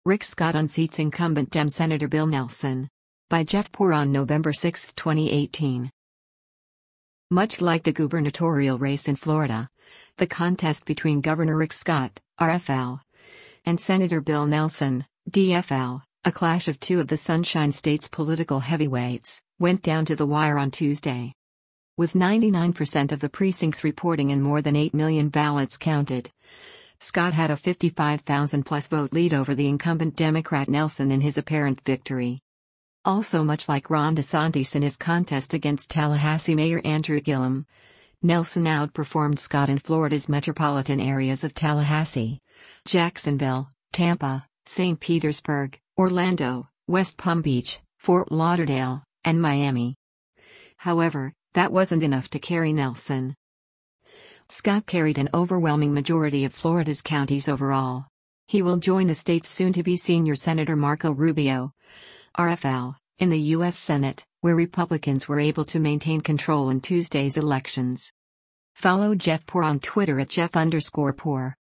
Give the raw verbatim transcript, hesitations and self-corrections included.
Rick Scott unseats incumbent Dem Senator Bill Nelson. By Jeff Poor on November sixth, twenty eighteen. Much like the gubernatorial race in Florida, the contest between Governor Rick Scott, R F L, and Senator Bill Nelson, D F L, a clash of two of the Sunshine State's political heavyweights, went down to the wire on Tuesday. With ninety-nine percent of the precincts reporting and more than eight million ballots counted, Scott had a fifty-five thousand plus vote lead over the incumbent Democrat Nelson in his apparent victory. Also, much like Ron DeSantis in his contest against Tallahassee Mayor Andrew Gillum, Nelson outperformed Scott in Florida's metropolitan areas of Tallahassee, Jacksonville, Tampa, Saint Petersburg, Orlando, West Palm Beach, Fort Lauderdale, and Miami. However, that wasn't enough to carry Nelson. Scott carried an overwhelming majority of Florida's counties overall. He will join the state's soon-to-be senior Senator Marco Rubio, R F L, in the U S Senate, where Republicans were able to maintain control in Tuesday's elections. Follow Jeff Poor on Twitter at Jeff underscore Poor.